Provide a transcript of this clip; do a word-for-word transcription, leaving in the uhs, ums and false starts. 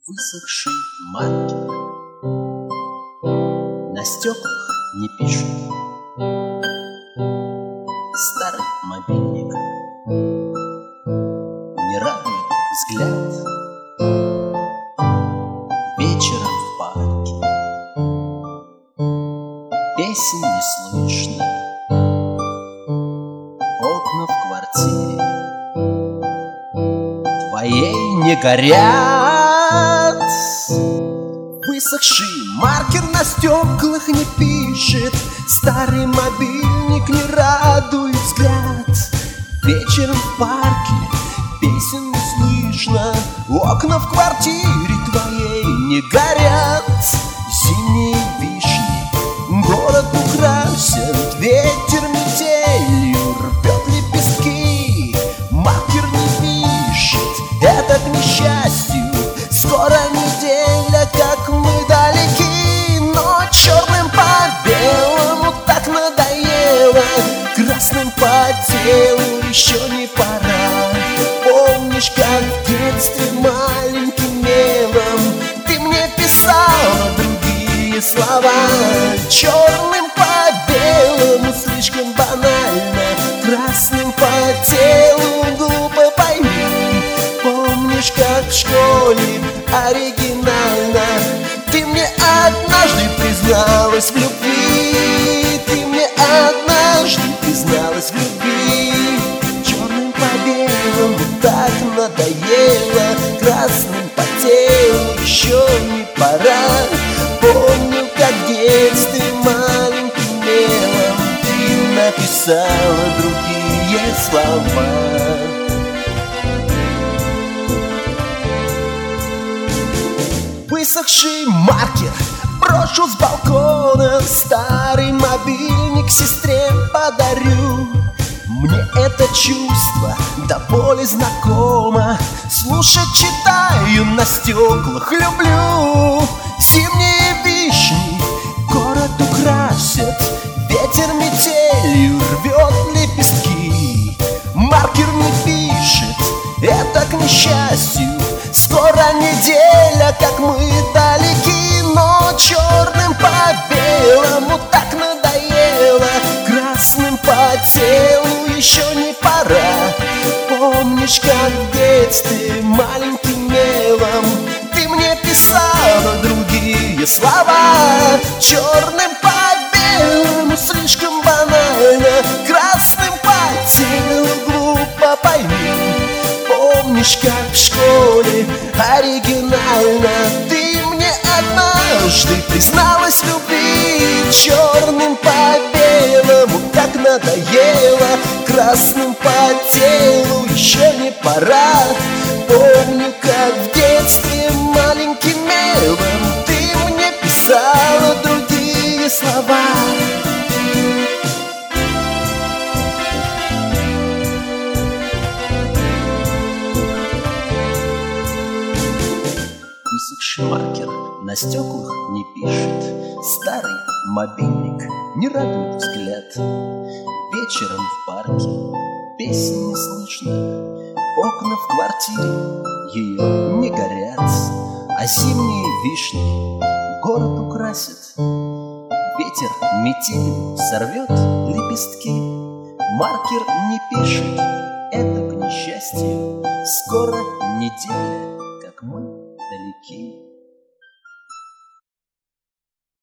Высохший маркер на стеклах не пишет. Старый мобильник не радует взгляд. Вечером в парке песен не слышно. Окна в квартире твоей не горят. Высохший маркер на стеклах не пишет. Старый мобильник не радует взгляд. Вечером в парке песен не слышно. Окна в квартире твоей не горят. Зимние вишни город украсят. Ветер метелью рвет лепестки. Маркер не пишет, это к несчастью. Скоро неделя, как мы далеки. Но черным по белому так надоело. Красным по телу еще не пора. Помнишь, как в детстве маленьким мелом ты мне писала другие слова? Черным по белому слишком банально. Красным по телу глупо пойми. Помнишь, как в школе оригинально ты мне однажды призналась в любви. Ты мне однажды призналась в любви. Черным по белому так надоело. Красным по телу еще не пора. Помню, как в детстве маленьким мелом ты написала другие слова. Высохший маркер брошу с балкона. Старый мобильник сестре подарю. Мне это чувство до боли знакомо. Слушать читаю на стеклах люблю. Зимние вишни город украсят. Ветер метелью рвет лепестки. Маркер не пишет, это к несчастью. Скоро неделя, как мы далеки. Но черным по белому так надоело. Красным по телу еще не пора. Помнишь, как в детстве маленьким мелом ты мне писала другие слова? Черным по белому слишком банально. Красным по телу глупо пойми. Помнишь, как в школе оригинально ты мне однажды призналась в любви? Черным по белому так надоело. Красным по телу еще не пора. Помню, как в детстве маленьким мелом ты мне писала другие слова. Высохший маркер на стеклах не пишет. Старый мобильник не радует взгляд. Вечером в парке песен не слышно. Окна в квартире ее не горят. А зимние вишни город украсят. Ветер метелью сорвет лепестки. Маркер не пишет, это к несчастью. Скоро неделя, как мы далеки.